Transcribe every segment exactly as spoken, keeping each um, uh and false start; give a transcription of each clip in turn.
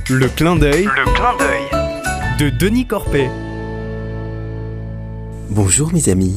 Le clin d'œil Le clin d'œil de Denis Corpet. Bonjour mes amis.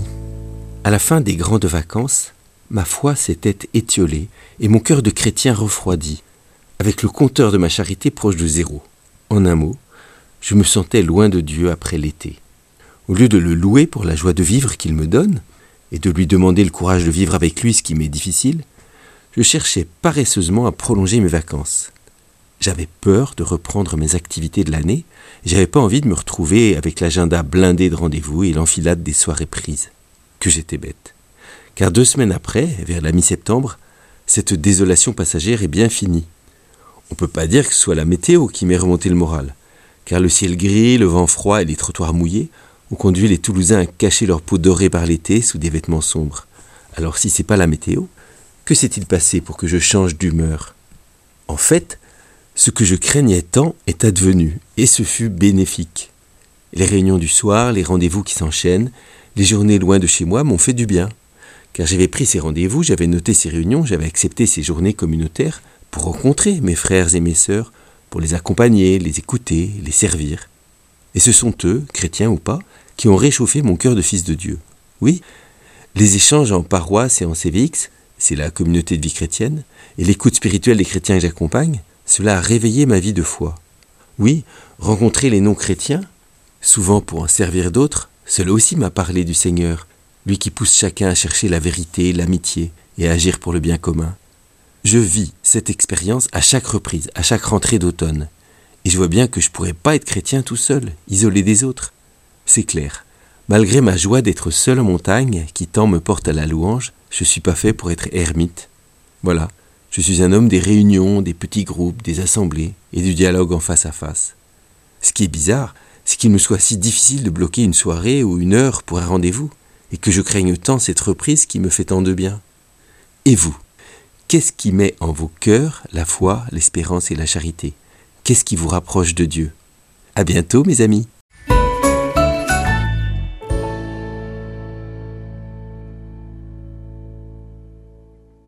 À la fin des grandes vacances, ma foi s'était étiolée et mon cœur de chrétien refroidi, avec le compteur de ma charité proche de zéro. En un mot, je me sentais loin de Dieu après l'été. Au lieu de le louer pour la joie de vivre qu'il me donne, et de lui demander le courage de vivre avec lui ce qui m'est difficile, je cherchais paresseusement à prolonger mes vacances. J'avais peur de reprendre mes activités de l'année, et j'avais pas envie de me retrouver avec l'agenda blindé de rendez-vous et l'enfilade des soirées prises. Que j'étais bête. Car deux semaines après, vers la mi-septembre, cette désolation passagère est bien finie. On peut pas dire que ce soit la météo qui m'ait remonté le moral, car le ciel gris, le vent froid et les trottoirs mouillés ont conduit les Toulousains à cacher leur peau dorée par l'été sous des vêtements sombres. Alors si c'est pas la météo, que s'est-il passé pour que je change d'humeur ? En fait, ce que je craignais tant est advenu, et ce fut bénéfique. Les réunions du soir, les rendez-vous qui s'enchaînent, les journées loin de chez moi m'ont fait du bien. Car j'avais pris ces rendez-vous, j'avais noté ces réunions, j'avais accepté ces journées communautaires pour rencontrer mes frères et mes sœurs, pour les accompagner, les écouter, les servir. Et ce sont eux, chrétiens ou pas, qui ont réchauffé mon cœur de fils de Dieu. Oui, les échanges en paroisse et en C V X, c'est la communauté de vie chrétienne, et l'écoute spirituelle des chrétiens que j'accompagne, cela a réveillé ma vie de foi. Oui, rencontrer les non-chrétiens, souvent pour en servir d'autres, cela aussi m'a parlé du Seigneur, lui qui pousse chacun à chercher la vérité, l'amitié et à agir pour le bien commun. Je vis cette expérience à chaque reprise, à chaque rentrée d'automne. Et je vois bien que je ne pourrais pas être chrétien tout seul, isolé des autres. C'est clair, malgré ma joie d'être seul en montagne, qui tant me porte à la louange, je ne suis pas fait pour être ermite. Voilà. Je suis un homme des réunions, des petits groupes, des assemblées et du dialogue en face à face. Ce qui est bizarre, c'est qu'il me soit si difficile de bloquer une soirée ou une heure pour un rendez-vous et que je craigne tant cette reprise qui me fait tant de bien. Et vous, qu'est-ce qui met en vos cœurs la foi, l'espérance et la charité ? Qu'est-ce qui vous rapproche de Dieu ? À bientôt mes amis.